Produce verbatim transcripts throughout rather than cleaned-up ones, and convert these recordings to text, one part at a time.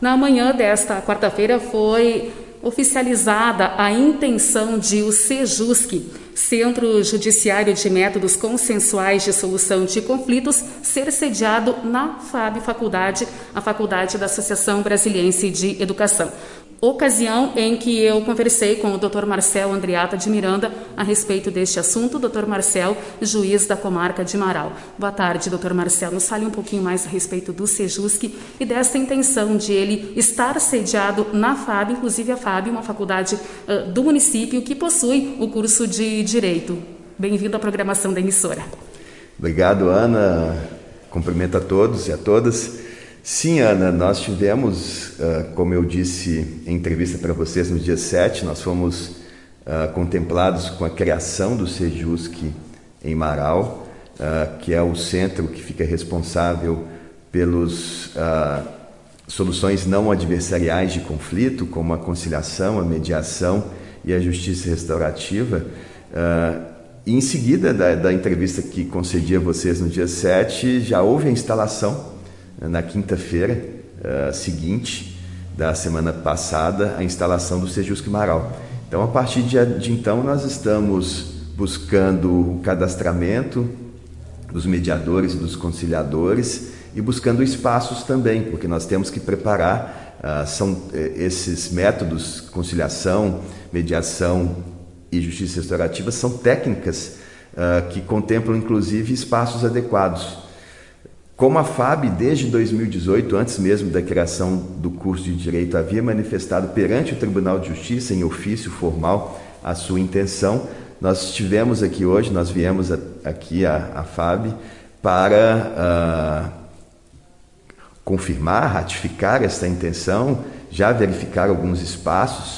Na manhã desta quarta-feira foi oficializada a intenção de o Sejusc, Centro Judiciário de Métodos Consensuais de Solução de Conflitos, ser sediado na F A B Faculdade, a Faculdade da Associação Brasiliense de Educação. Ocasião em que eu conversei com o doutor Marcel Andreata de Miranda a respeito deste assunto. doutor Marcel, juiz da comarca de Marau. Boa tarde, doutor Marcel. Nos fale um pouquinho mais a respeito do Sejusc e dessa intenção de ele estar sediado na F A B, inclusive a F A B, uma faculdade uh, do município que possui o curso de Direito. Bem-vindo à programação da emissora. Obrigado, Ana. Cumprimento a todos e a todas. Sim, Ana, nós tivemos, como eu disse em entrevista para vocês no dia sete, nós fomos uh, contemplados com a criação do Sejusc em Marau, uh, que é o centro que fica responsável pelas uh, soluções não adversariais de conflito, como a conciliação, a mediação e a justiça restaurativa. Uh, e em seguida da, da entrevista que concedi a vocês no dia sete, já houve a instalação na quinta-feira uh, seguinte da semana passada, a instalação do Sejusc Marau. Então, a partir de, de então, nós estamos buscando o cadastramento dos mediadores e dos conciliadores e buscando espaços também, porque nós temos que preparar uh, são, esses métodos, conciliação, mediação e justiça restaurativa, são técnicas uh, que contemplam, inclusive, espaços adequados. Como a F A B, desde dois mil e dezoito, antes mesmo da criação do curso de Direito, havia manifestado perante o Tribunal de Justiça, em ofício formal, a sua intenção, nós estivemos aqui hoje, nós viemos a, aqui à, à F A B para uh, confirmar, ratificar essa intenção, já verificar alguns espaços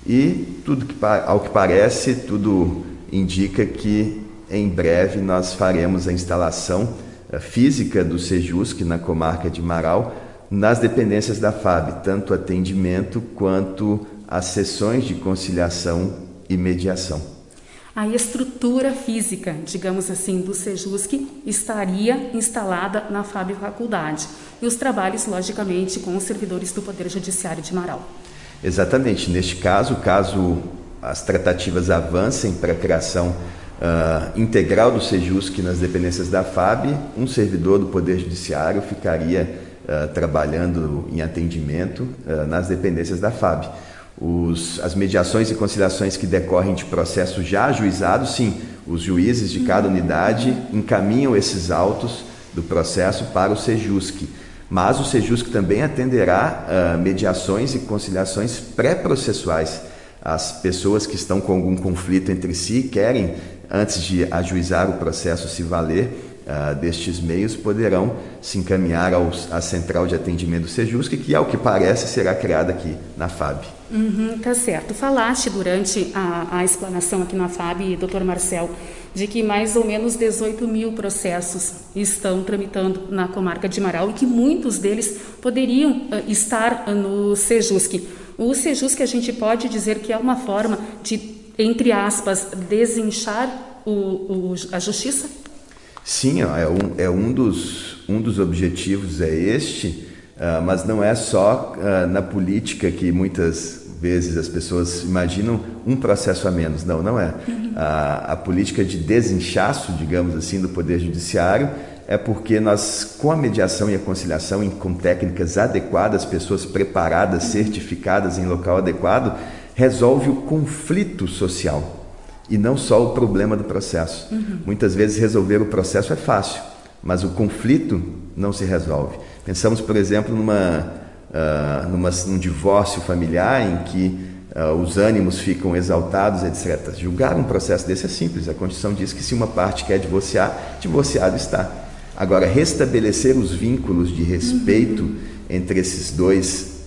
e, tudo que, ao que parece, tudo indica que em breve nós faremos a instalação física do Sejusc na comarca de Marau, nas dependências da F A B, tanto atendimento quanto as sessões de conciliação e mediação. A estrutura física, digamos assim, do Sejusc estaria instalada na F A B Faculdade e os trabalhos, logicamente, com os servidores do Poder Judiciário de Marau. Exatamente. Neste caso, caso as tratativas avancem para a criação Uh, integral do Sejusc nas dependências da F A B, um servidor do Poder Judiciário ficaria uh, trabalhando em atendimento uh, nas dependências da F A B. Os, as mediações e conciliações que decorrem de processos já ajuizados, sim, os juízes de cada unidade encaminham esses autos do processo para o Sejusc. Mas o Sejusc também atenderá uh, mediações e conciliações pré-processuais. As pessoas que estão com algum conflito entre si e querem, antes de ajuizar o processo, se valer uh, destes meios, poderão se encaminhar aos, à central de atendimento do Sejusc, que, ao que parece, será criada aqui na F A B. Uhum, tá certo. Falaste durante a, a explanação aqui na F A B, doutor Marcel, de que mais ou menos dezoito mil processos estão tramitando na comarca de Marau e que muitos deles poderiam uh, estar no Sejusc. O Sejusc, a gente pode dizer que é uma forma de, entre aspas, desinchar o, o, a justiça? Sim, é um, é um, dos, um dos objetivos é este, uh, mas não é só uh, na política que muitas vezes as pessoas imaginam um processo a menos. Não, não é. Uhum. A, a política de desinchaço, digamos assim, do Poder Judiciário é porque nós, com a mediação e a conciliação, com técnicas adequadas, pessoas preparadas, certificadas em local adequado, resolve o conflito social e não só o problema do processo. Uhum. Muitas vezes resolver o processo é fácil, mas o conflito não se resolve. Pensamos, por exemplo, numa, uh, numa, num divórcio familiar em que uh, os ânimos ficam exaltados, etcétera. Julgar um processo desse é simples. A Constituição diz que se uma parte quer divorciar, divorciado está. Agora, restabelecer os vínculos de respeito uhum. entre esses dois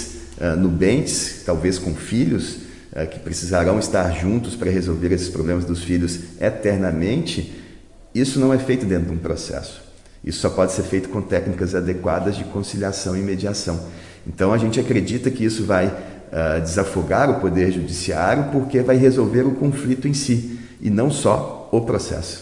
ex-nubentes, talvez com filhos, uh, que precisarão estar juntos para resolver esses problemas dos filhos eternamente, isso não é feito dentro de um processo. Isso só pode ser feito com técnicas adequadas de conciliação e mediação. Então, a gente acredita que isso vai uh, desafogar o Poder Judiciário porque vai resolver o conflito em si e não só o processo.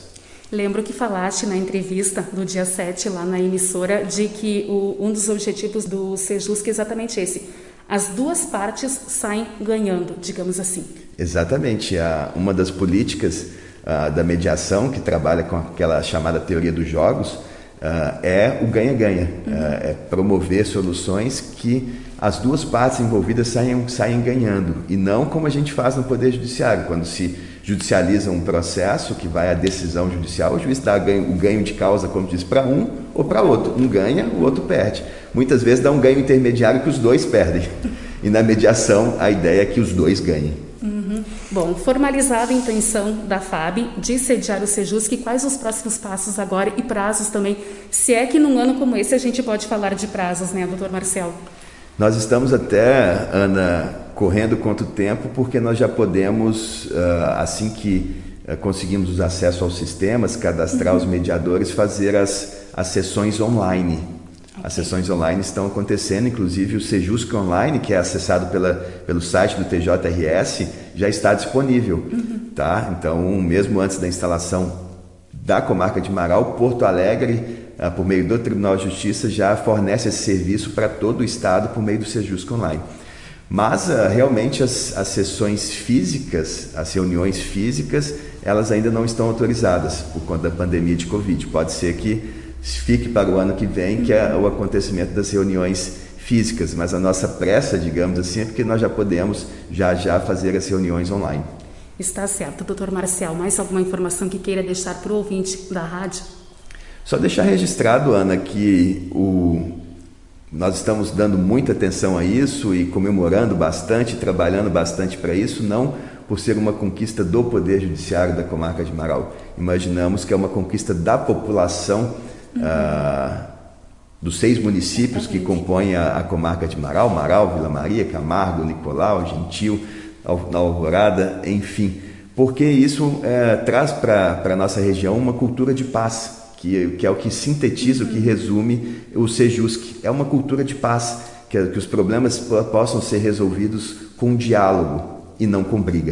Lembro que falaste na entrevista do dia sete lá na emissora de que o, um dos objetivos do Sejusc é exatamente esse. As duas partes saem ganhando, digamos assim. Exatamente. A, uma das políticas uh, da mediação, que trabalha com aquela chamada teoria dos jogos, uh, é o ganha-ganha. Uhum. Uh, é promover soluções que as duas partes envolvidas saem, saem ganhando. E não como a gente faz no Poder Judiciário, quando se judicializa um processo que vai à decisão judicial, o juiz dá ganho, o ganho de causa, como diz, para um ou para outro. Um ganha, o outro perde. Muitas vezes dá um ganho intermediário que os dois perdem. E na mediação a ideia é que os dois ganhem. Uhum. Bom, formalizada a intenção da F A B de sediar o Sejusc, quais os próximos passos agora e prazos também? Se é que num ano como esse a gente pode falar de prazos, né, doutor Marcel? Nós estamos até, Ana, correndo contra o tempo, porque nós já podemos, assim que conseguimos os acessos aos sistemas, cadastrar uhum. os mediadores, fazer as, as sessões online. Okay. As sessões online estão acontecendo, inclusive o Sejusc Online, que é acessado pela, pelo site do T J R S, já está disponível. Uhum. Tá? Então, mesmo antes da instalação da comarca de Marau, Porto Alegre, por meio do Tribunal de Justiça, já fornece esse serviço para todo o Estado por meio do Sejusc Online. Mas, realmente, as, as sessões físicas, as reuniões físicas, elas ainda não estão autorizadas por conta da pandemia de Covid. Pode ser que fique para o ano que vem, que é o acontecimento das reuniões físicas, mas a nossa pressa, digamos assim, é porque nós já podemos já já fazer as reuniões online. Está certo, doutor Marcel. Mais alguma informação que queira deixar para o ouvinte da rádio? Só deixar registrado, Ana, que o, nós estamos dando muita atenção a isso e comemorando bastante, trabalhando bastante para isso, não por ser uma conquista do Poder Judiciário da comarca de Marau. Imaginamos que é uma conquista da população uhum. ah, dos seis municípios que compõem a, a comarca de Marau, Marau, Vila Maria, Camargo, Nicolau, Gentil, na Alvorada, enfim. Porque isso é, traz para a nossa região uma cultura de paz, Que, que é o que sintetiza, uhum. o que resume o Sejusc. É uma cultura de paz, que, que os problemas possam ser resolvidos com diálogo e não com briga.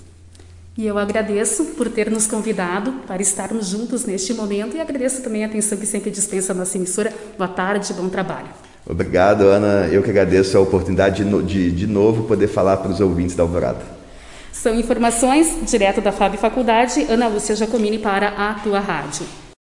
E eu agradeço por ter nos convidado para estarmos juntos neste momento e agradeço também a atenção que sempre dispensa a nossa emissora. Boa tarde, bom trabalho. Obrigado, Ana. Eu que agradeço a oportunidade de, de, de novo poder falar para os ouvintes da Alvorada. São informações direto da F A B Faculdade, Ana Lúcia Giacomini para a Tua Rádio.